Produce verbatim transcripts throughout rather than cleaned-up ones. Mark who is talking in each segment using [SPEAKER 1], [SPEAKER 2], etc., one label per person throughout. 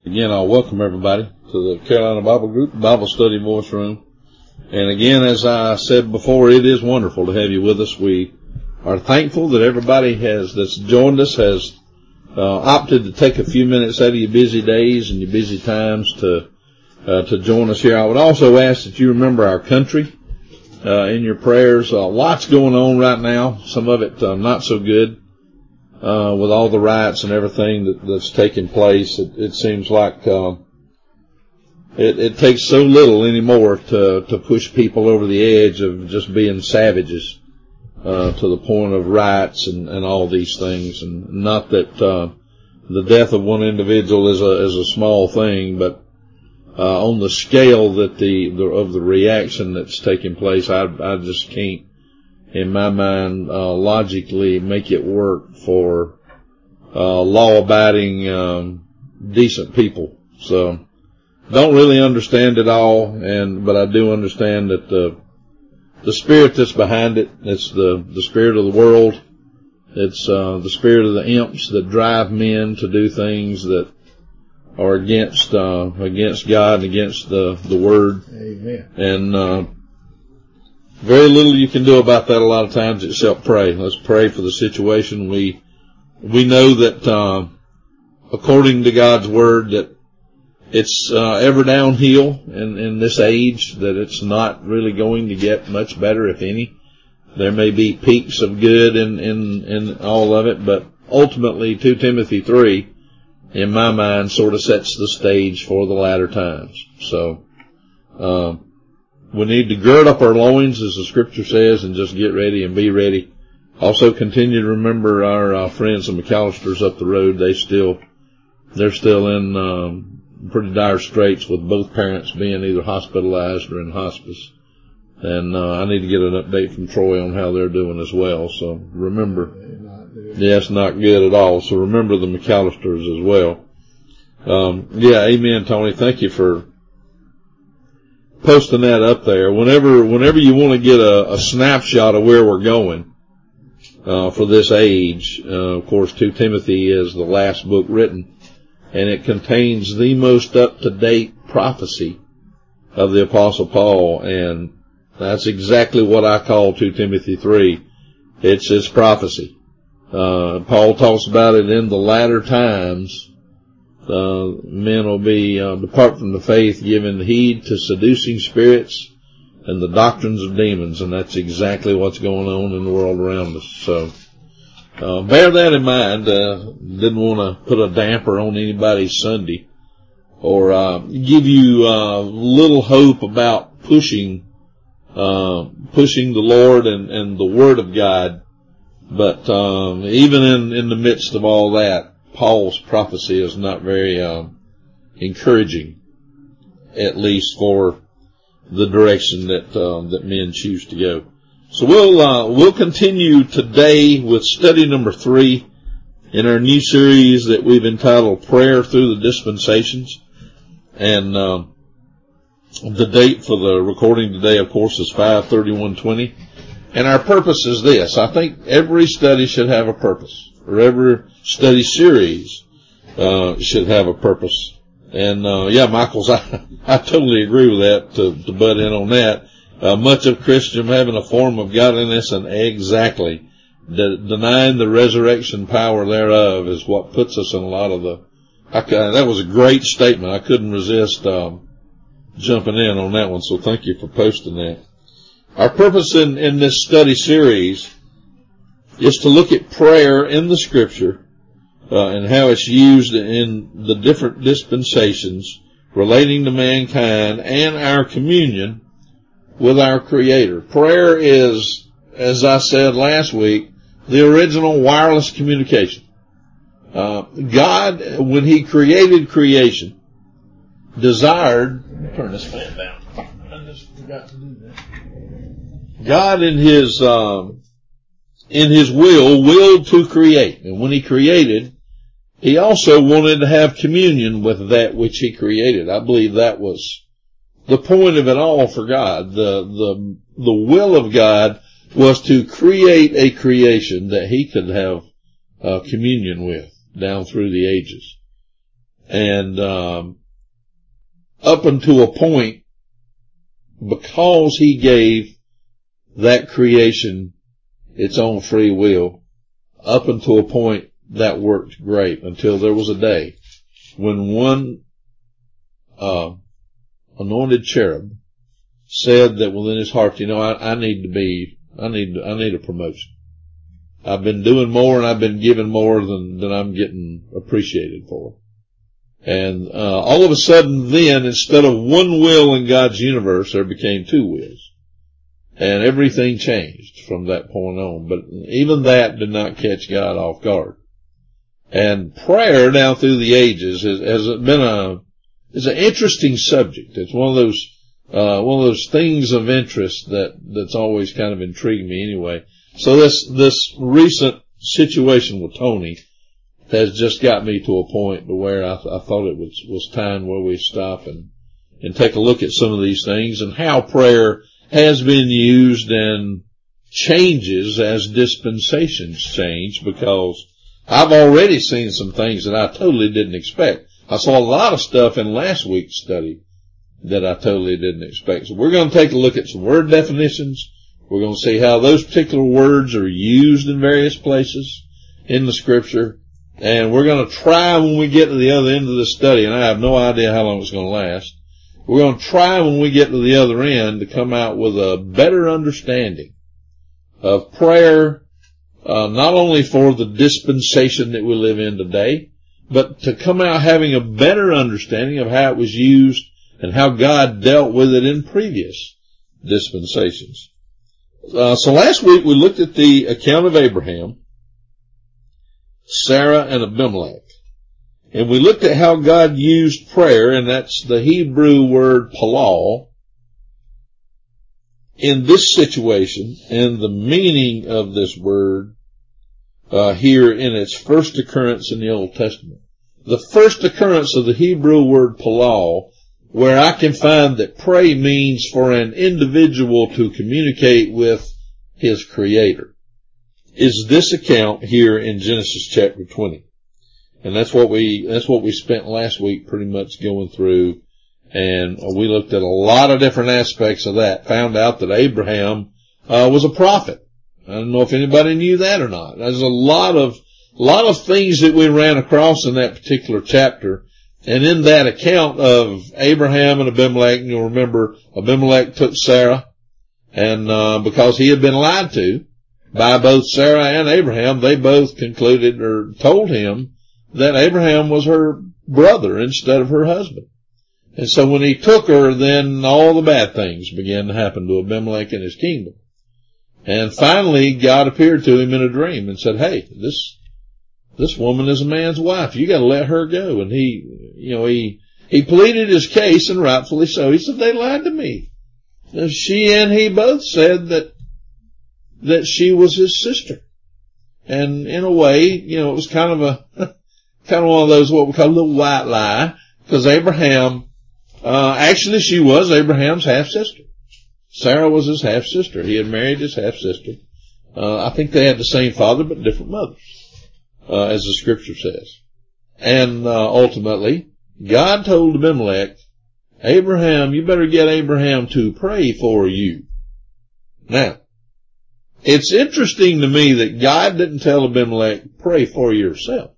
[SPEAKER 1] Again, I'll welcome everybody to the Carolina Bible Group Bible Study Voice Room. And again, as I said before, it is wonderful to have you with us. We are thankful that everybody has that's joined us has uh, opted to take a few minutes out of your busy days and your busy times to uh, to join us here. I would also ask that you remember our country uh, in your prayers. Uh, lots going on right now. Some of it uh, not so good. Uh, with all the riots and everything that, that's taking place, it, it seems like, uh, it, it takes so little anymore to, to push people over the edge of just being savages, uh, to the point of riots and, and all these things. And not that, uh, the death of one individual is a, is a small thing, but, uh, on the scale that the, the, of the reaction that's taking place, I, I just can't, in my mind, uh, logically make it work for, uh, law-abiding, um, decent people. So, don't really understand it all, and, but I do understand that the, the spirit that's behind it, it's the, the spirit of the world. It's, uh, the spirit of the imps that drive men to do things that are against, uh, against God and against the, the Word.
[SPEAKER 2] Amen.
[SPEAKER 1] And, uh, very little you can do about that a lot of times except pray. Let's pray for the situation. We, we know that, uh, according to God's Word, that it's, uh, ever downhill in, in this age, that it's not really going to get much better, if any. There may be peaks of good in, in, in all of it, but ultimately, Second Timothy three, in my mind, sort of sets the stage for the latter times. So, um, we need to gird up our loins, as the scripture says, and just get ready and be ready. Also continue to remember our uh, friends, the McAllisters up the road. They still, they're still in um, pretty dire straits with both parents being either hospitalized or in hospice. And uh, I need to get an update from Troy on how they're doing as well. So remember, yeah, it's not good at all. So remember the McAllisters as well. Um, yeah, amen, Tony. Thank you for posting that up there. Whenever, whenever you want to get a, a snapshot of where we're going, uh, for this age, uh, of course, Second Timothy is the last book written, and it contains the most up-to-date prophecy of the Apostle Paul, and that's exactly what I call Second Timothy three. It's his prophecy. Uh, Paul talks about it in the latter times. Uh, men will be, uh, depart from the faith, giving heed to seducing spirits and the doctrines of demons. And that's exactly what's going on in the world around us. So, uh, bear that in mind. Uh, didn't want to put a damper on anybody's Sunday or, uh, give you, uh, little hope about pushing, uh, pushing the Lord and, and the Word of God. But, um, even in, in the midst of all that, Paul's prophecy is not very um, encouraging, at least for the direction that um, that men choose to go. So we'll uh, we'll continue today with study number three in our new series that we've entitled "Prayer Through the Dispensations." And um, the date for the recording today, of course, is five thirty-one twenty. And our purpose is this: I think every study should have a purpose, or every study series uh should have a purpose. And uh yeah, Michaels, I, I totally agree with that, to, to butt in on that. Uh, much of Christendom having a form of godliness, and exactly de- denying the resurrection power thereof is what puts us in a lot of the... I, that was a great statement. I couldn't resist um jumping in on that one, so thank you for posting that. Our purpose in, in this study series is to look at prayer in the Scripture, uh, and how it's used in the different dispensations relating to mankind and our communion with our Creator. Prayer is, as I said last week, the original wireless communication. Uh, God, when He created creation, desired... Turn this fan down. I just forgot to do that. God in His... Um, in His will, willed to create. And when He created, He also wanted to have communion with that which He created. I believe that was the point of it all for God. The, the, the will of God was to create a creation that He could have uh, communion with down through the ages. And, um, up until a point, because he gave that creation its own free will, up until a point that worked great, until there was a day when one, uh, anointed cherub said that within his heart, you know, I, I need to be, I need, I need a promotion. I've been doing more and I've been giving more than, than I'm getting appreciated for. And, uh, all of a sudden then, instead of one will in God's universe, there became two wills. And everything changed from that point on. But even that did not catch God off guard. And prayer down through the ages has, has been a, is an interesting subject. It's one of those, uh, one of those things of interest that, that's always kind of intrigued me anyway. So this, this recent situation with Tony has just got me to a point to where I, th- I thought it was, was time where we stop and, and take a look at some of these things and how prayer has been used and changes as dispensations change, because I've already seen some things that I totally didn't expect. I saw a lot of stuff in last week's study that I totally didn't expect. So we're going to take a look at some word definitions. We're going to see how those particular words are used in various places in the scripture. And we're going to try when we get to the other end of the study, and I have no idea how long it's going to last. We're going to try when we get to the other end to come out with a better understanding of prayer, uh, not only for the dispensation that we live in today, but to come out having a better understanding of how it was used and how God dealt with it in previous dispensations. Uh, so last week we looked at the account of Abraham, Sarah, and Abimelech. And we looked at how God used prayer, and that's the Hebrew word palal, in this situation, and the meaning of this word uh, here in its first occurrence in the Old Testament. The first occurrence of the Hebrew word palal, where I can find that pray means for an individual to communicate with his Creator, is this account here in Genesis chapter twenty. And that's what we, that's what we spent last week pretty much going through. And we looked at a lot of different aspects of that, found out that Abraham, uh, was a prophet. I don't know if anybody knew that or not. There's a lot of, a lot of things that we ran across in that particular chapter. And in that account of Abraham and Abimelech, and you'll remember Abimelech took Sarah, and, uh, because he had been lied to by both Sarah and Abraham, they both concluded or told him that Abraham was her brother instead of her husband. And so when he took her, then all the bad things began to happen to Abimelech and his kingdom. And finally, God appeared to him in a dream and said, hey, this, this woman is a man's wife. You gotta let her go. And he, you know, he, he pleaded his case, and rightfully so. He said, they lied to me. And she and he both said that, that she was his sister. And in a way, you know, it was kind of a, kind of one of those, what we call a little white lie, because Abraham, uh, actually she was Abraham's half-sister. Sarah was his half-sister. He had married his half-sister. Uh, I think they had the same father, but different mothers, uh, as the scripture says. And, uh, ultimately, God told Abimelech, Abraham, you better get Abraham to pray for you. Now, it's interesting to me that God didn't tell Abimelech, pray for yourself.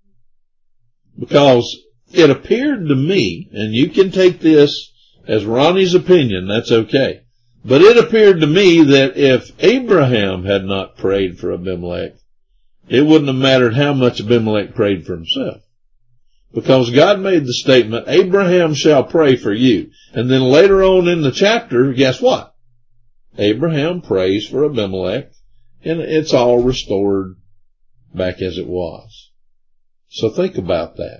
[SPEAKER 1] Because it appeared to me, and you can take this as Ronnie's opinion, that's okay. But it appeared to me that if Abraham had not prayed for Abimelech, it wouldn't have mattered how much Abimelech prayed for himself. Because God made the statement, Abraham shall pray for you. And then later on in the chapter, guess what? Abraham prays for Abimelech, and it's all restored back as it was. So think about that.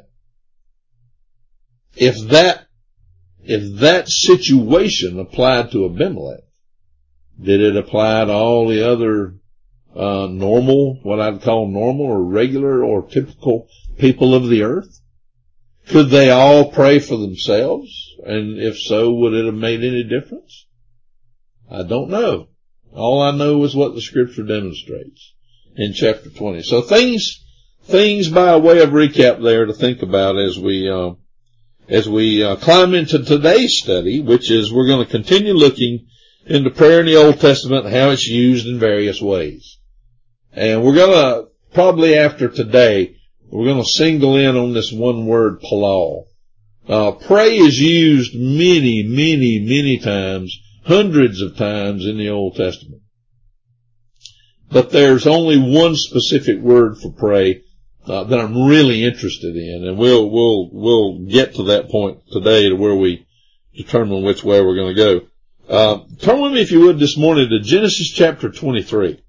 [SPEAKER 1] If that, if that situation applied to Abimelech, did it apply to all the other, uh, normal, what I'd call normal or regular or typical people of the earth? Could they all pray for themselves? And if so, would it have made any difference? I don't know. All I know is what the scripture demonstrates in chapter twenty. So things, things by way of recap there to think about as we, uh, as we uh, climb into today's study, which is we're going to continue looking into prayer in the Old Testament and how it's used in various ways. And we're going to, probably after today, we're going to single in on this one word, palal. Uh, pray is used many, many, many times, hundreds of times in the Old Testament. But there's only one specific word for pray uh, that I'm really interested in, and we'll we'll we'll get to that point today to where we determine which way we're going to go. Uh, turn with me, if you would, this morning to Genesis chapter twenty-three.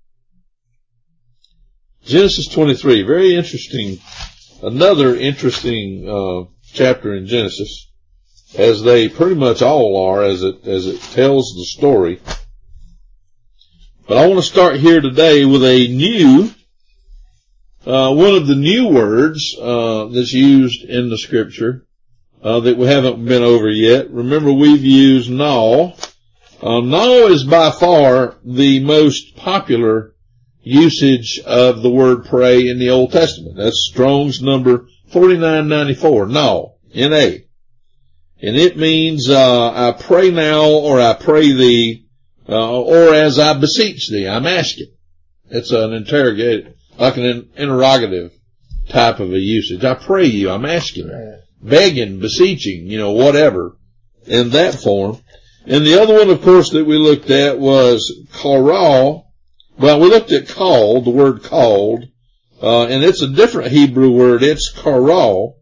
[SPEAKER 1] Genesis twenty-three, very interesting, another interesting uh chapter in Genesis, as they pretty much all are, as it as it tells the story. But I want to start here today with a new, uh, one of the new words, uh, that's used in the scripture, uh, that we haven't been over yet. Remember, we've used naw. Uh, naw is by far the most popular usage of the word pray in the Old Testament. That's Strong's number forty-nine ninety-four, naw, N A. And it means, uh, I pray now, or I pray thee, Uh, or as I beseech thee, I'm asking. It's an interrogative, like an interrogative type of a usage. I pray you, I'm asking. Begging, beseeching, you know, whatever, in that form. And the other one, of course, that we looked at was karal. Well, we looked at called, the word called, uh, and it's a different Hebrew word. It's karal.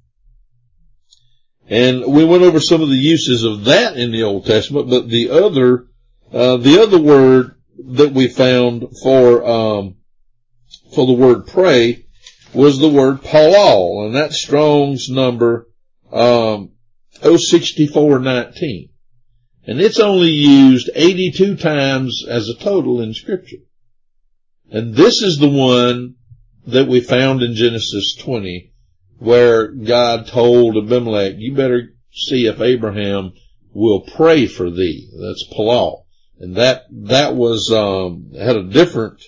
[SPEAKER 1] And we went over some of the uses of that in the Old Testament, but the other Uh, the other word that we found for, um, for the word pray was the word palal, and that's Strong's number, um, oh sixty-four nineteen. And it's only used eighty-two times as a total in scripture. And this is the one that we found in Genesis twenty, where God told Abimelech, you better see if Abraham will pray for thee. That's palal. And that, that was, um, had a different,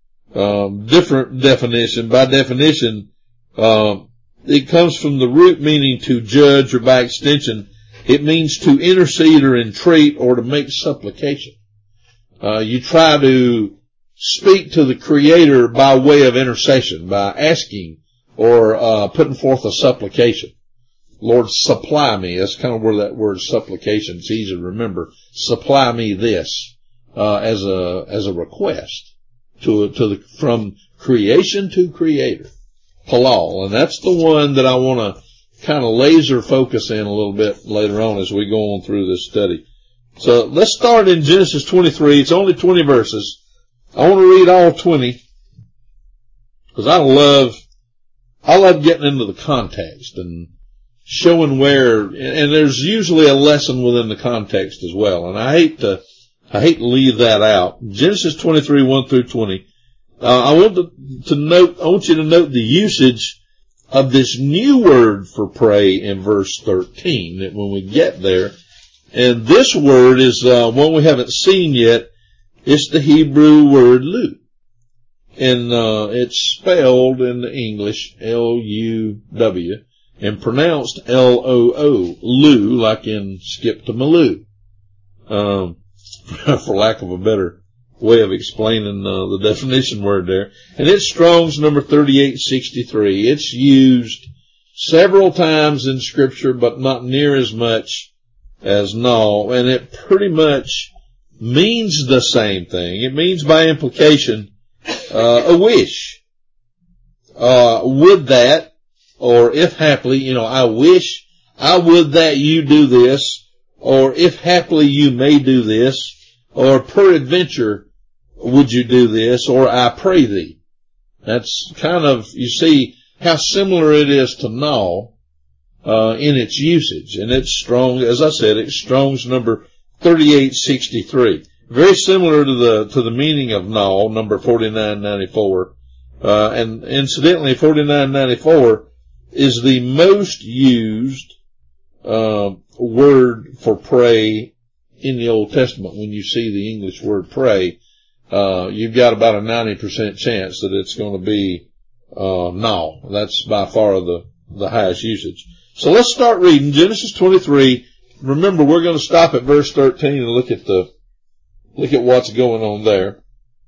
[SPEAKER 1] um, different definition. By definition, um, it comes from the root meaning to judge, or by extension, it means to intercede or entreat or to make supplication. Uh, you try to speak to the Creator by way of intercession, by asking or, uh, putting forth a supplication. Lord, supply me. That's kind of where that word supplication is easy to remember. Supply me this, uh, as a, as a request to, to the, from creation to creator. Palal. And that's the one that I want to kind of laser focus in a little bit later on as we go on through this study. So let's start in Genesis twenty-three. It's only twenty verses. I want to read all twenty because I love, I love getting into the context and showing where, and there's usually a lesson within the context as well. And I hate to, I hate to leave that out. Genesis twenty-three, one through twenty. Uh, I want to, to note, I want you to note the usage of this new word for pray in verse thirteen, that when we get there. And this word is, uh, one we haven't seen yet. It's the Hebrew word lu. And, uh, it's spelled in the English L U W. And pronounced L O O, Lu, like in Skip to Maloo, um, for lack of a better way of explaining uh, the definition word there. And it's Strong's number thirty-eight sixty-three. It's used several times in Scripture, but not near as much as naw, and it pretty much means the same thing. It means by implication uh, a wish. Uh, would that, or if haply, you know, I wish, I would that you do this, or if haply you may do this, or peradventure would you do this, or I pray thee. That's kind of, you see how similar it is to naw, uh, in its usage. And it's Strong, as I said, it's Strong's number thirty-eight sixty-three. Very similar to the, to the meaning of naw, number forty-nine ninety-four. Uh, and incidentally, forty-nine ninety-four is the most used uh, word for pray in the Old Testament. When you see the English word pray, uh, you've got about a ninety percent chance that it's going to be Uh, no, that's by far the, the highest usage. So let's start reading Genesis twenty-three. Remember, we're going to stop at verse thirteen and look at the, look at what's going on there.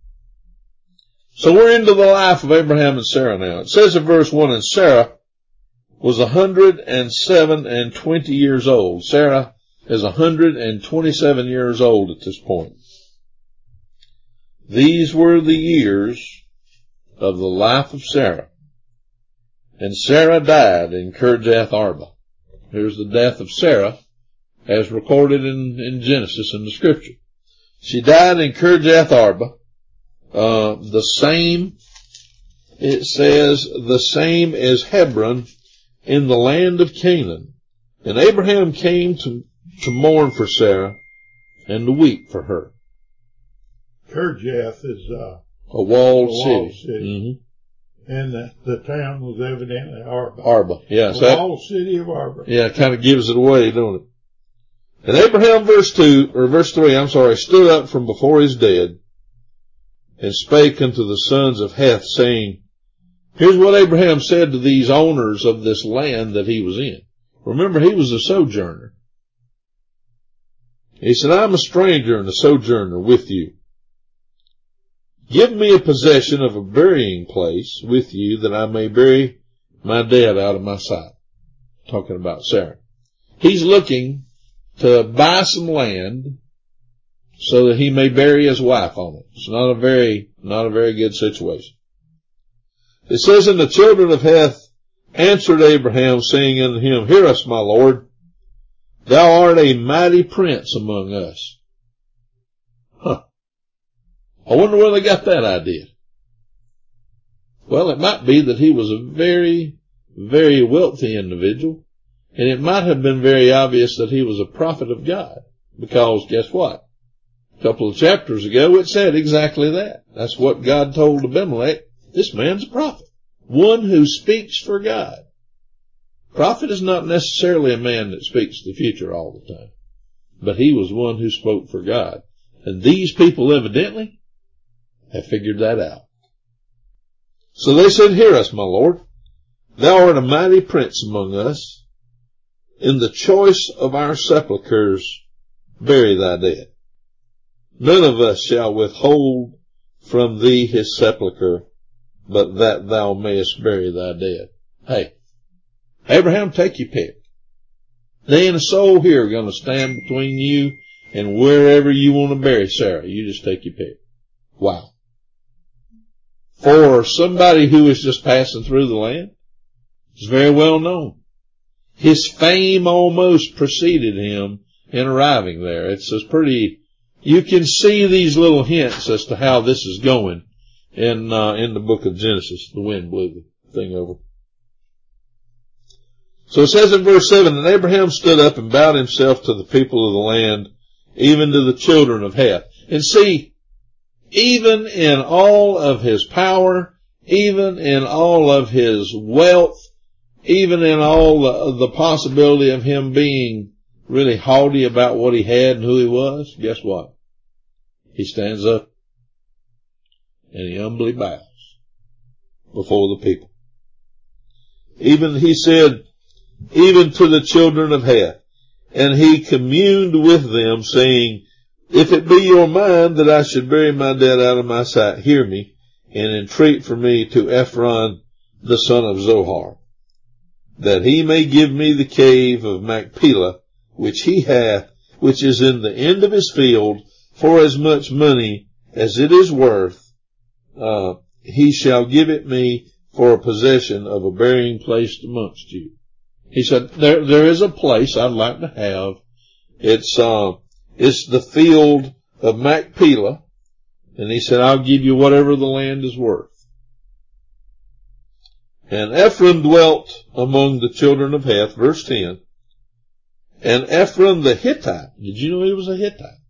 [SPEAKER 1] So we're into the life of Abraham and Sarah now. It says in verse one, and Sarah was a hundred and seven and twenty years old. Sarah is a hundred and twenty-seven years old at this point. These were the years of the life of Sarah. And Sarah died in Kirjath Arba. Here's the death of Sarah as recorded in, in Genesis in the scripture. She died in Kirjath Arba. Uh, the same, it says, the same as Hebron in the land of Canaan. And Abraham came to, to mourn for Sarah and to weep for her.
[SPEAKER 2] Kirjath is uh,
[SPEAKER 1] a walled,
[SPEAKER 2] a
[SPEAKER 1] city.
[SPEAKER 2] walled city.
[SPEAKER 1] Mm-hmm.
[SPEAKER 2] And the, the town was evidently Arba.
[SPEAKER 1] Arba, yes.
[SPEAKER 2] The walled city of Arba.
[SPEAKER 1] Yeah, it kind of gives it away, don't it? And Abraham, verse two, or verse three, I'm sorry, stood up from before his dead and spake unto the sons of Heth, saying, here's what Abraham said to these owners of this land that he was in. Remember, he was a sojourner. He said, I'm a stranger and a sojourner with you. Give me a possession of a burying place with you that I may bury my dead out of my sight. Talking about Sarah. He's looking to buy some land so that he may bury his wife on it. It's not a very, not a very good situation. It says, and the children of Heth answered Abraham, saying unto him, hear us, my Lord. Thou art a mighty prince among us. Huh. I wonder where they got that idea. Well, it might be that he was a very, very wealthy individual, and it might have been very obvious that he was a prophet of God, because guess what? A couple of chapters ago it said exactly that. That's what God told Abimelech. This man's a prophet, one who speaks for God. Prophet is not necessarily a man that speaks the future all the time, but he was one who spoke for God. And these people evidently have figured that out. So they said, hear us, my Lord. Thou art a mighty prince among us. In the choice of our sepulchres, bury thy dead. None of us shall withhold from thee his sepulchre, but that thou mayest bury thy dead. Hey, Abraham, take your pick. There ain't a soul here going to stand between you and wherever you want to bury Sarah. You just take your pick. Wow. For somebody who is just passing through the land, it's very well known. His fame almost preceded him in arriving there. It's a pretty, you can see these little hints as to how this is going in, uh, in the book of Genesis. The wind blew the thing over. So it says in verse seven, and Abraham stood up and bowed himself to the people of the land, even to the children of Heth. And see, even in all of his power, even in all of his wealth, even in all the, the possibility of him being really haughty about what he had and who he was, guess what? He stands up and he humbly bows before the people. Even, he said, even to the children of Heth, and he communed with them, saying, if it be your mind that I should bury my dead out of my sight, hear me, and entreat for me to Ephron the son of Zohar, that he may give me the cave of Machpelah, which he hath, which is in the end of his field, for as much money as it is worth, uh, he shall give it me for a possession of a burying place amongst you. He said, there, there is a place I'd like to have. It's, uh, it's the field of Machpelah. And he said, I'll give you whatever the land is worth. And Ephron dwelt among the children of Heth, verse ten. And Ephron the Hittite, did you know he was a Hittite?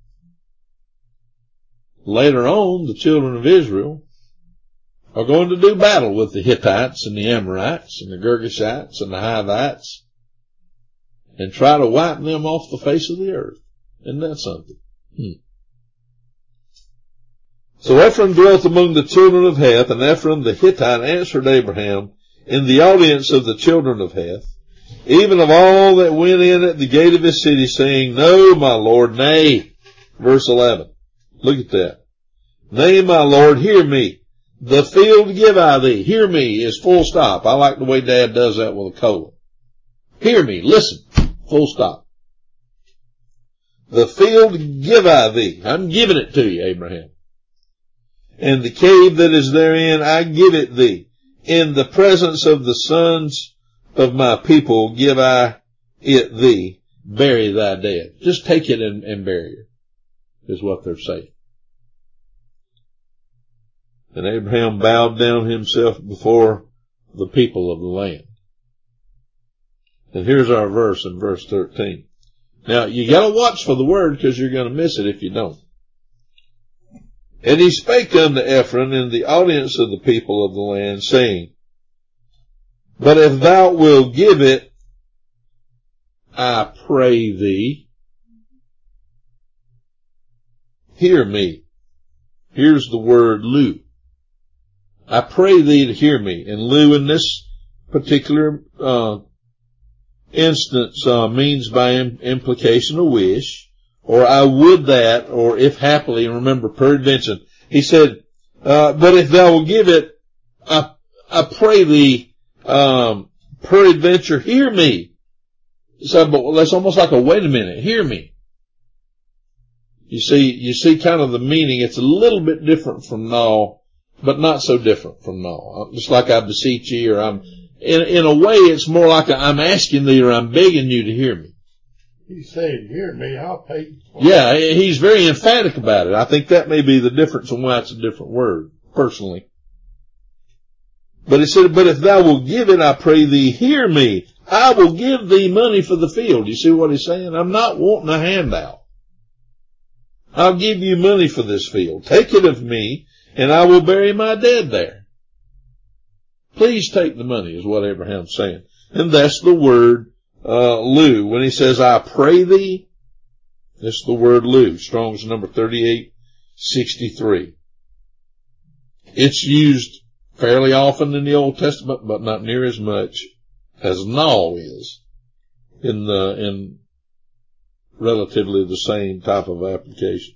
[SPEAKER 1] Later on, the children of Israel are going to do battle with the Hittites and the Amorites and the Girgashites and the Hivites and try to wipe them off the face of the earth. Isn't that something? Hmm. So Ephron dwelt among the children of Heth, and Ephron the Hittite answered Abraham in the audience of the children of Heth, even of all that went in at the gate of his city, saying, No, my Lord, nay. Verse eleven. Look at that. Nay, my Lord, hear me. The field give I thee. Hear me is full stop. I like the way Dad does that with a colon. Hear me. Listen. Full stop. The field give I thee. I'm giving it to you, Abraham. And the cave that is therein, I give it thee. In the presence of the sons of my people give I it thee. Bury thy dead. Just take it and, and bury it, is what they're saying. And Abraham bowed down himself before the people of the land. And here's our verse in verse thirteen. Now, you gotta watch for the word, because you're gonna miss it if you don't. And he spake unto Ephron in the audience of the people of the land, saying, But if thou wilt give it, I pray thee, hear me. Here's the word lu. I pray thee to hear me. And lu in this particular uh, instance uh, means by im- implication a wish, or I would that, or if happily, remember, peradventure. He said, uh, but if thou will give it, I, I pray thee, um, peradventure, hear me. So, but that's almost like a wait a minute, hear me. You see, you see kind of the meaning. It's a little bit different from no, but not so different from no. Just like I beseech ye, or I'm, in, in a way, it's more like a, I'm asking thee, or I'm begging you to hear me.
[SPEAKER 2] He said, hear me, I'll pay you for
[SPEAKER 1] Yeah, he's very emphatic about it. I think that may be the difference and why it's a different word, personally. But he said, but if thou wilt give it, I pray thee, hear me. I will give thee money for the field. You see what he's saying? I'm not wanting a handout. I'll give you money for this field. Take it of me, and I will bury my dead there. Please take the money, is what Abraham's saying. And that's the word Uh, lu. When he says, I pray thee, that's the word lu. Strong's number thirty-eight sixty-three. It's used fairly often in the Old Testament, but not near as much as no is in the, in relatively the same type of application.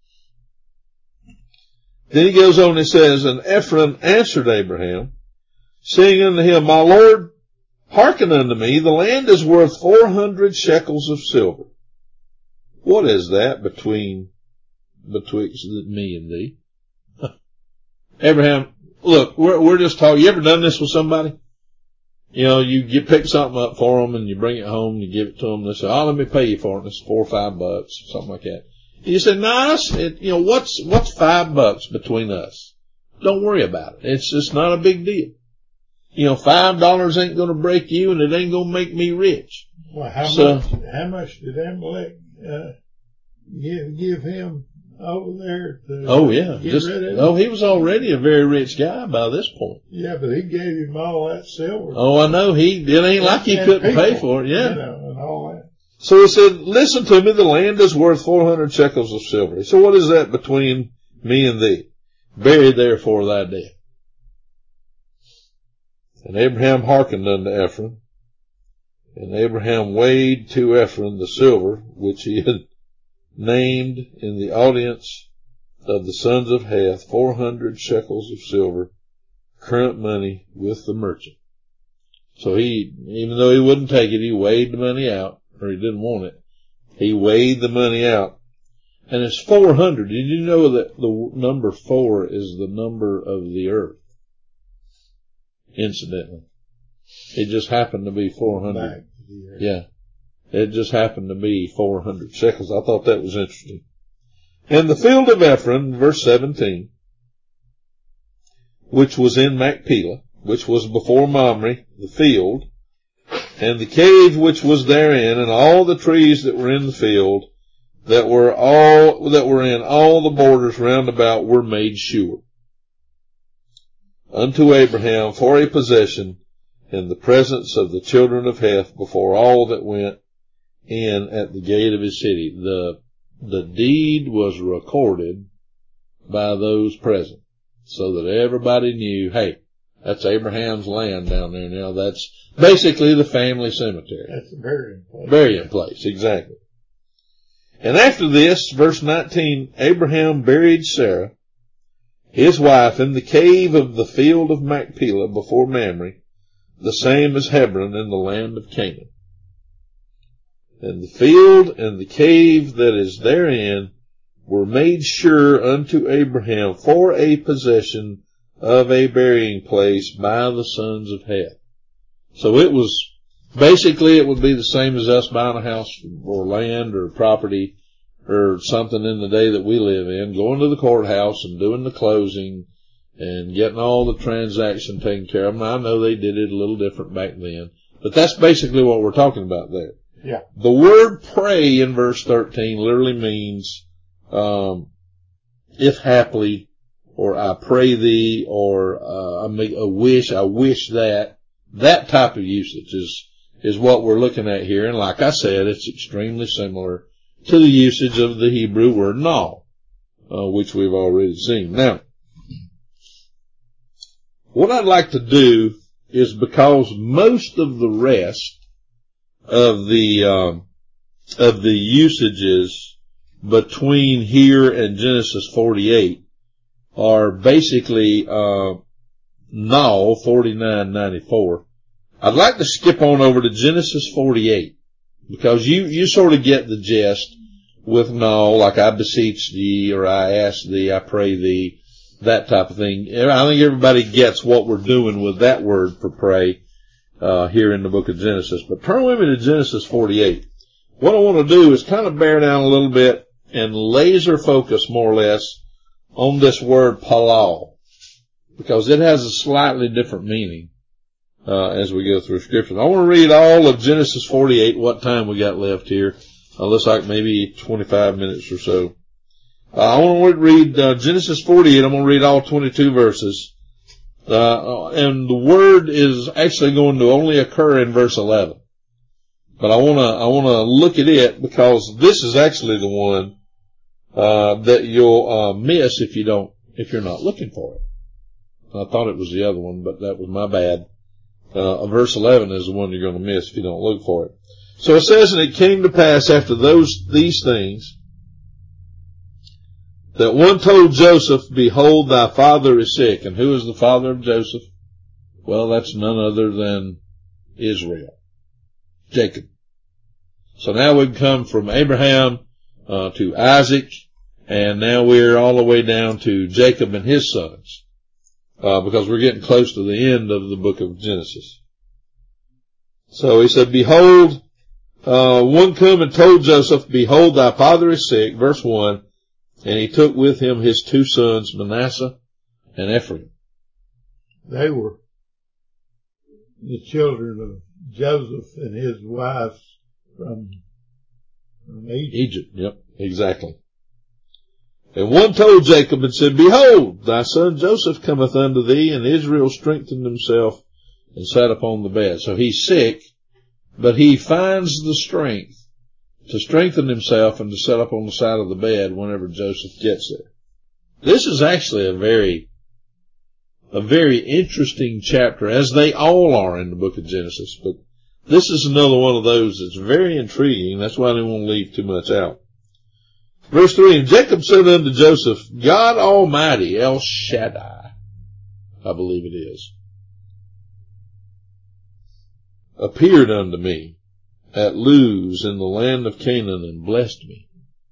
[SPEAKER 1] Then he goes on and says, And Ephron answered Abraham, saying unto him, My Lord, hearken unto me, the land is worth four hundred shekels of silver. What is that between, betwixt me and thee? Abraham, look, we're, we're just talking. You ever done this with somebody? You know, you, you pick something up for them and you bring it home and you give it to them. They say, oh, let me pay you for it. And it's four or five bucks, something like that. And you say, nice. Nah, you know, what's, what's five bucks between us? Don't worry about it. It's just not a big deal. You know, five dollars ain't going to break you, and it ain't going to make me rich.
[SPEAKER 2] Well, how
[SPEAKER 1] so,
[SPEAKER 2] much? How much did Amalek uh, give give him over there? To
[SPEAKER 1] oh yeah,
[SPEAKER 2] get
[SPEAKER 1] just
[SPEAKER 2] rid of
[SPEAKER 1] oh, he was already a very rich guy by this point.
[SPEAKER 2] Yeah, but he gave him all that silver.
[SPEAKER 1] Oh, I know. He it ain't like he couldn't
[SPEAKER 2] people,
[SPEAKER 1] pay for it. Yeah,
[SPEAKER 2] you know, and all that.
[SPEAKER 1] So he said, "Listen to me. The land is worth four hundred shekels of silver." So what is that between me and thee? Bury therefore thy dead. And Abraham hearkened unto Ephron, and Abraham weighed to Ephron the silver which he had named in the audience of the sons of Heth, four hundred shekels of silver, current money with the merchant. So he, even though he wouldn't take it, he weighed the money out, or he didn't want it. He weighed the money out. And it's four hundred. Did you know that the number four is the number of the earth? Incidentally. It just happened to be four hundred. Yeah. It just happened to be four hundred shekels. I thought that was interesting. And the field of Ephron, verse seventeen, which was in Machpelah, which was before Mamre, the field, and the cave which was therein, and all the trees that were in the field, that were all, that were in all the borders round about, were made sure unto Abraham for a possession in the presence of the children of Heth before all that went in at the gate of his city. The, the deed was recorded by those present, so that everybody knew, hey, that's Abraham's land down there now. That's basically the family cemetery.
[SPEAKER 2] That's the burying place.
[SPEAKER 1] Burying place, exactly. And after this, verse nineteen, Abraham buried Sarah, his wife, in the cave of the field of Machpelah before Mamre, the same as Hebron in the land of Canaan. And the field and the cave that is therein were made sure unto Abraham for a possession of a burying place by the sons of Heth. So it was, basically it would be the same as us buying a house or land or property or something in the day that we live in, going to the courthouse and doing the closing and getting all the transaction taken care of. Now, I know they did it a little different back then, but that's basically what we're talking about there.
[SPEAKER 2] Yeah.
[SPEAKER 1] The word pray in verse thirteen literally means, um, if haply, or I pray thee, or uh, I make a wish, I wish that. That type of usage is, is what we're looking at here. And like I said, it's extremely similar to the usage of the Hebrew word nal, uh, which we've already seen. Now, what I'd like to do is, because most of the rest of the, um, of the usages between here and Genesis forty-eight are basically, uh, nal, forty-nine ninety-four. I'd like to skip on over to Genesis forty-eight, because you, you sort of get the gist with nal, like I beseech thee, or I ask thee, I pray thee, that type of thing. I think everybody gets what we're doing with that word for pray, uh, here in the book of Genesis. But turn with me to Genesis forty-eight. What I want to do is kind of bear down a little bit and laser focus more or less on this word palal, because it has a slightly different meaning, uh, as we go through scripture. I want to read all of Genesis forty-eight. What time we got left here? Uh, looks like maybe twenty-five minutes or so. Uh, I want to read, uh, Genesis forty-eight. I'm going to read all twenty-two verses. Uh, and the word is actually going to only occur in verse eleven. But I want to, I want to look at it, because this is actually the one, uh, that you'll, uh, miss if you don't, if you're not looking for it. I thought it was the other one, but that was my bad. Uh, verse eleven is the one you're going to miss if you don't look for it. So it says, and it came to pass after those, these things, that one told Joseph, behold, thy father is sick. And who is the father of Joseph? Well, that's none other than Israel, Jacob. So now we've come from Abraham, uh, to Isaac, and now we're all the way down to Jacob and his sons. Uh, because we're getting close to the end of the book of Genesis. So he said, behold, uh, one come and told Joseph, behold, thy father is sick, verse one, and he took with him his two sons, Manasseh and Ephraim.
[SPEAKER 2] They were the children of Joseph and his wives from, from Egypt.
[SPEAKER 1] Egypt, yep, exactly. And one told Jacob and said, behold, thy son Joseph cometh unto thee, and Israel strengthened himself and sat upon the bed. So he's sick, but he finds the strength to strengthen himself and to sit up on the side of the bed whenever Joseph gets there. This is actually a very, a very interesting chapter, as they all are in the book of Genesis, but this is another one of those that's very intriguing. That's why I didn't want to leave too much out. Verse three, and Jacob said unto Joseph, God Almighty, El Shaddai, I believe it is, appeared unto me at Luz in the land of Canaan, and blessed me,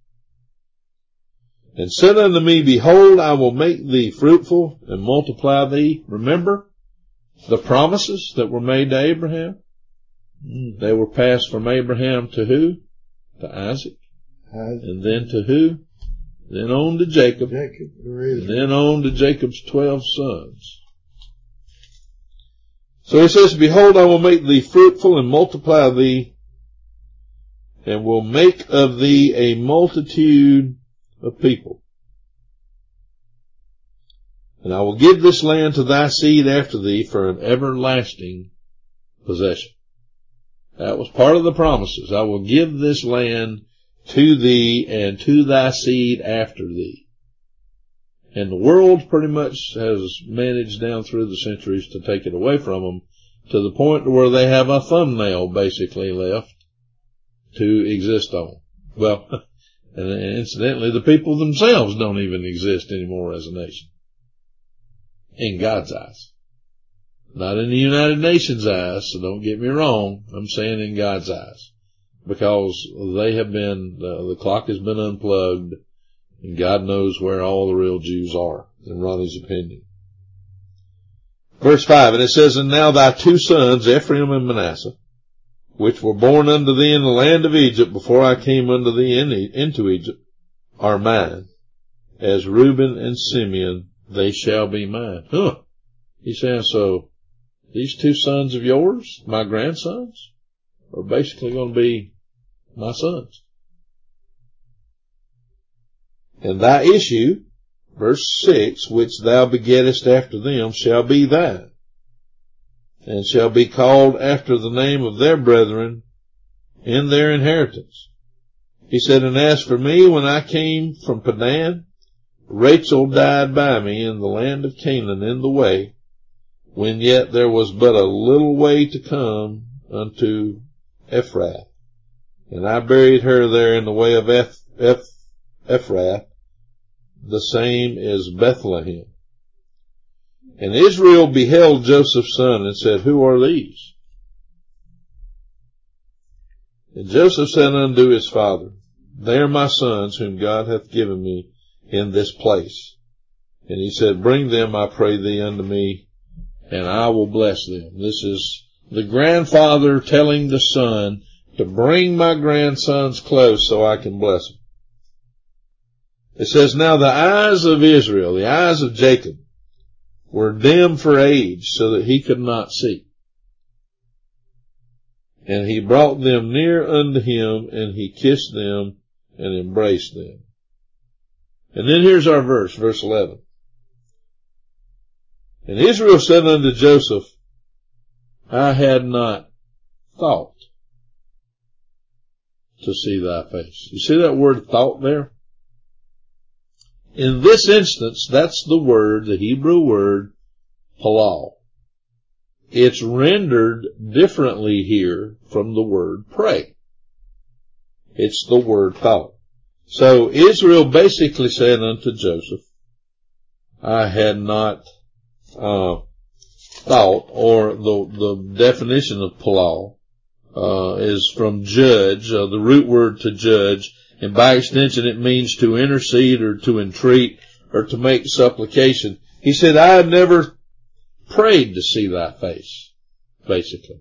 [SPEAKER 1] and said unto me, behold, I will make thee fruitful and multiply thee. Remember the promises that were made to Abraham? They were passed from Abraham to who? To Isaac. And then to who? Then on to Jacob.
[SPEAKER 2] Jacob
[SPEAKER 1] and then on to Jacob's twelve sons. So he says, behold, I will make thee fruitful and multiply thee, and will make of thee a multitude of people. And I will give this land to thy seed after thee for an everlasting possession. That was part of the promises. I will give this land to thee and to thy seed after thee. And the world pretty much has managed down through the centuries to take it away from them to the point where they have a thumbnail basically left to exist on. Well, and incidentally, the people themselves don't even exist anymore as a nation. In God's eyes. Not in the United Nations eyes, so don't get me wrong. I'm saying in God's eyes. Because they have been, uh, the clock has been unplugged, and God knows where all the real Jews are, in Ronnie's opinion. Verse five, and it says, and now thy two sons, Ephraim and Manasseh, which were born unto thee in the land of Egypt before I came unto thee in, into Egypt, are mine. As Reuben and Simeon, they shall be mine. Huh. He's saying, so these two sons of yours, my grandsons, are basically going to be my sons. And thy issue, verse six, which thou begettest after them, shall be thine, and shall be called after the name of their brethren in their inheritance. He said, and as for me, when I came from Padan, Rachel died by me in the land of Canaan in the way, when yet there was but a little way to come unto Ephrath. And I buried her there in the way of Eph, Eph, Ephrath, the same is Bethlehem. And Israel beheld Joseph's son and said, who are these? And Joseph said unto his father, they are my sons whom God hath given me in this place. And he said, bring them, I pray thee, unto me, and I will bless them. This is the grandfather telling the son to bring my grandsons close so I can bless them. It says, now the eyes of Israel, the eyes of Jacob, were dim for age so that he could not see. And he brought them near unto him, and he kissed them and embraced them. And then here's our verse, verse eleven. And Israel said unto Joseph, I had not thought to see thy face. You see that word thought there? In this instance, that's the word, the Hebrew word, palal. It's rendered differently here from the word pray. It's the word thought. So Israel basically said unto Joseph, I had not uh, thought, or the, the definition of palal uh, is from judge, uh, the root word to judge, and by extension it means to intercede or to entreat or to make supplication. He said, I have never prayed to see thy face, basically.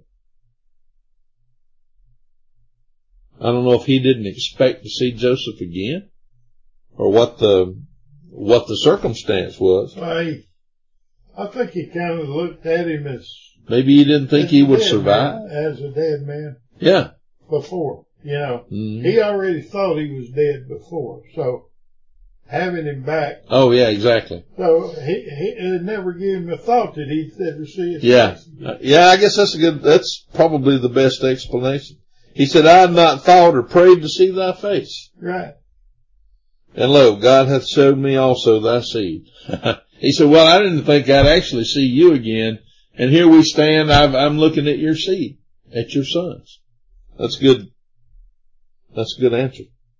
[SPEAKER 1] I don't know if he didn't expect to see Joseph again, or what the what the circumstance was.
[SPEAKER 2] I, I think he kind of looked at him as
[SPEAKER 1] maybe he didn't think he would survive
[SPEAKER 2] man, as a dead man.
[SPEAKER 1] Yeah,
[SPEAKER 2] before you know,
[SPEAKER 1] mm-hmm.
[SPEAKER 2] He already thought he was dead before, so having him back.
[SPEAKER 1] Oh yeah, exactly.
[SPEAKER 2] So he he it never gave him a thought that he'd ever see his
[SPEAKER 1] yeah.
[SPEAKER 2] face.
[SPEAKER 1] Uh, yeah, I guess that's a good. That's probably the best explanation. He said, I had not thought or prayed to see thy face.
[SPEAKER 2] Right.
[SPEAKER 1] And lo, God hath showed me also thy seed. He said, well, I didn't think I'd actually see you again. And here we stand, I've, I'm looking at your seed, at your sons. That's good. That's a good answer.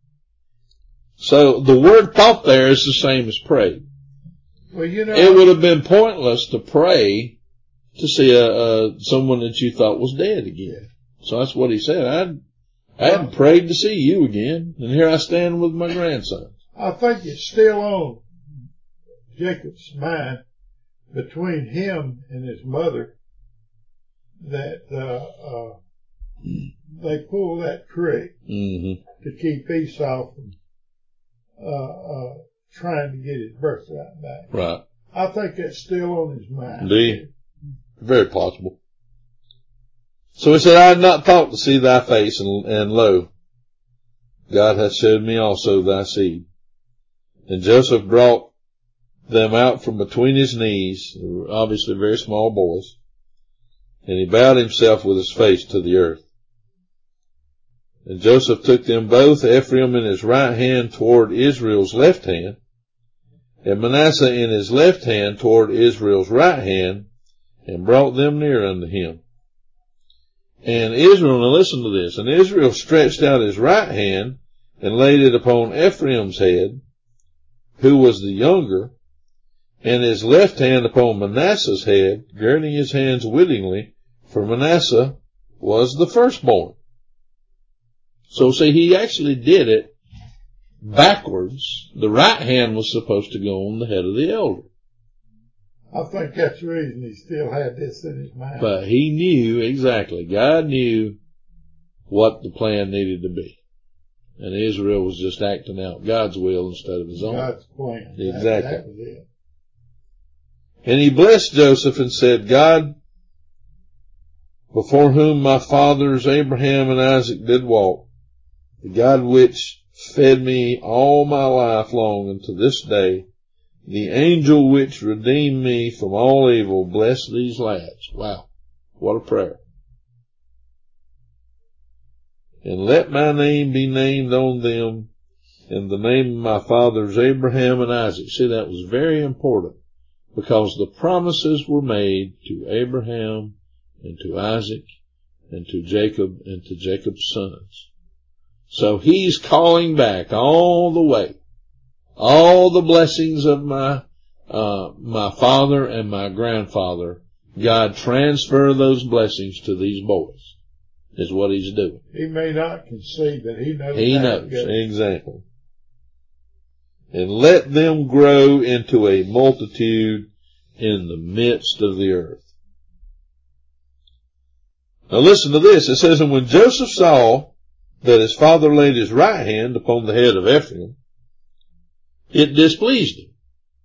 [SPEAKER 1] So the word thought there is the same as prayed.
[SPEAKER 2] Well, you know,
[SPEAKER 1] it would have been pointless to pray to see a, a someone that you thought was dead again. So that's what he said. I'd, I hadn't prayed to see you again, and here I stand with my grandson.
[SPEAKER 2] I think it's still on Jacob's mind, between him and his mother, that uh, uh, they pull that trick
[SPEAKER 1] mm-hmm.
[SPEAKER 2] to keep Esau from uh, uh, trying to get his birthright back.
[SPEAKER 1] Right.
[SPEAKER 2] I think that's still on his mind.
[SPEAKER 1] Do you? Very possible. So he said, I had not thought to see thy face, and, and lo, God hath showed me also thy seed. And Joseph brought them out from between his knees, obviously very small boys, and he bowed himself with his face to the earth. And Joseph took them both, Ephraim in his right hand toward Israel's left hand, and Manasseh in his left hand toward Israel's right hand, and brought them near unto him. And Israel, now listen to this, and Israel stretched out his right hand, and laid it upon Ephraim's head, who was the younger, and his left hand upon Manasseh's head, girding his hands wittingly, for Manasseh was the firstborn. So see, he actually did it backwards. The right hand was supposed to go on the head of the elder.
[SPEAKER 2] I think that's the reason he still had this in his mind.
[SPEAKER 1] But he knew, exactly, God knew what the plan needed to be. And Israel was just acting out God's will instead of his own.
[SPEAKER 2] God's plan.
[SPEAKER 1] Exactly.
[SPEAKER 2] That, that was it.
[SPEAKER 1] And he blessed Joseph and said, God, before whom my fathers Abraham and Isaac did walk, the God which fed me all my life long unto this day, the angel which redeemed me from all evil, bless these lads. Wow. What a prayer. And let my name be named on them in the name of my fathers Abraham and Isaac. See, that was very important because the promises were made to Abraham and to Isaac and to Jacob and to Jacob's sons. So he's calling back all the way, all the blessings of my, uh, my father and my grandfather. God transfer those blessings to these boys. Is what he's doing.
[SPEAKER 2] He may not concede, but he knows.
[SPEAKER 1] He knows, exactly. And let them grow into a multitude in the midst of the earth. Now listen to this. It says, and when Joseph saw that his father laid his right hand upon the head of Ephraim, it displeased him.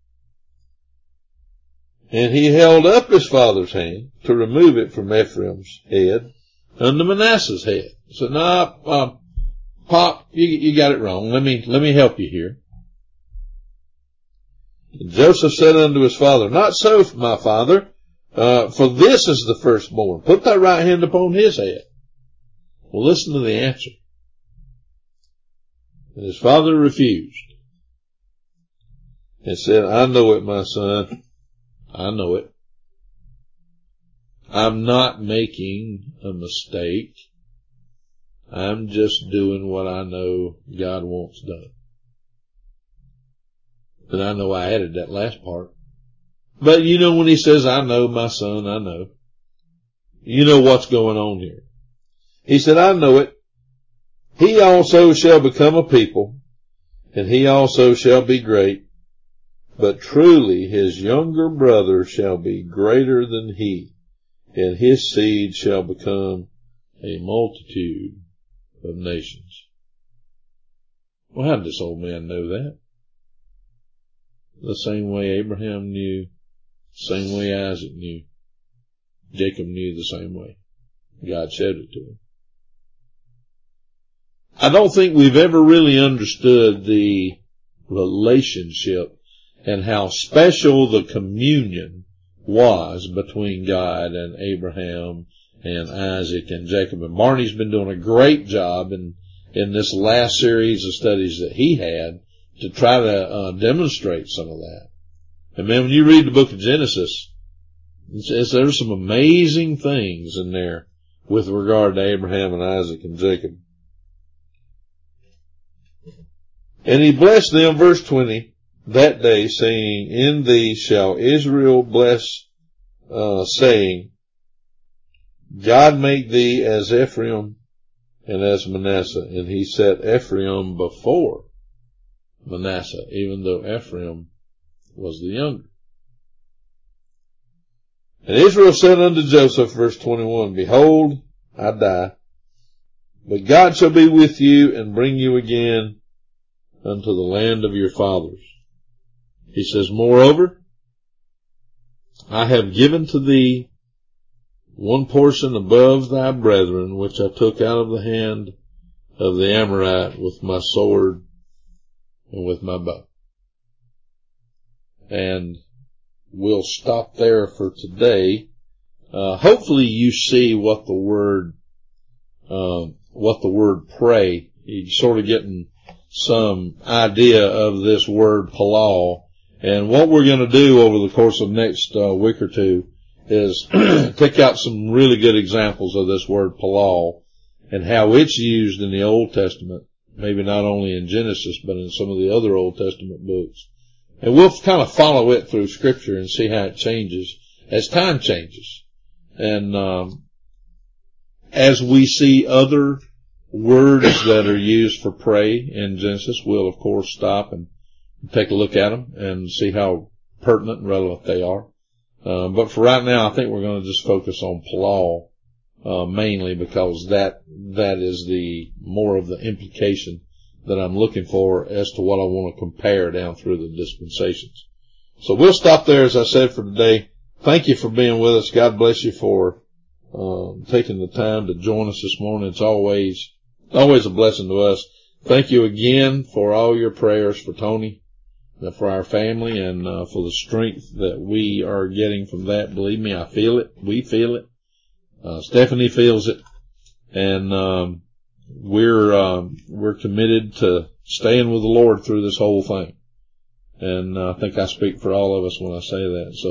[SPEAKER 1] And he held up his father's hand to remove it from Ephraim's head unto Manasseh's head. So nah, uh, Pop, you, you got it wrong. Let me, let me help you here. And Joseph said unto his father, not so, my father, uh, for this is the firstborn. Put thy right hand upon his head. Well, listen to the answer. And his father refused and said, I know it, my son. I know it. I'm not making a mistake. I'm just doing what I know God wants done. And I know I added that last part. But you know when he says, I know, my son, I know. You know what's going on here. He said, I know it. He also shall become a people, and he also shall be great. But truly his younger brother shall be greater than he, and his seed shall become a multitude of nations. Well, how did this old man know that? The same way Abraham knew, same way Isaac knew. Jacob knew the same way. God showed it to him. I don't think we've ever really understood the relationship and how special the communion was between God and Abraham and Isaac and Jacob. And Barney's been doing a great job in, in this last series of studies that he had to try to uh, demonstrate some of that. And man, when you read the book of Genesis, it's, it's, there's some amazing things in there with regard to Abraham and Isaac and Jacob. And he blessed them, verse twenty, that day, saying, in thee shall Israel bless, uh, saying, God make thee as Ephraim and as Manasseh. And he set Ephraim before Manasseh, even though Ephraim was the younger. And Israel said unto Joseph, verse twenty-one, behold, I die, but God shall be with you and bring you again unto the land of your fathers. He says, moreover, I have given to thee one portion above thy brethren, which I took out of the hand of the Amorite with my sword and with my bow. And we'll stop there for today. Uh, hopefully you see what the word, um, what the word pray, you're sort of getting some idea of this word palal And what we're going to do over the course of the next uh, week or two is pick out some really good examples of this word palal and how it's used in the Old Testament, maybe not only in Genesis, but in some of the other Old Testament books. And we'll kind of follow it through Scripture and see how it changes as time changes. And um, as we see other words that are used for pray in Genesis, we'll, of course, stop and take a look at them and see how pertinent and relevant they are. Uh, but for right now, I think we're going to just focus on palal uh, mainly because that that is the more of the implication that I'm looking for as to what I want to compare down through the dispensations. So we'll stop there, as I said, for today. Thank you for being with us. God bless you for uh, taking the time to join us this morning. It's always always a blessing to us. Thank you again for all your prayers for Tony, for our family, and uh, for the strength that we are getting from that. Believe me, I feel it. We feel it. Uh, Stephanie feels it. And um, we're um, we're committed to staying with the Lord through this whole thing. And uh, I think I speak for all of us when I say that. So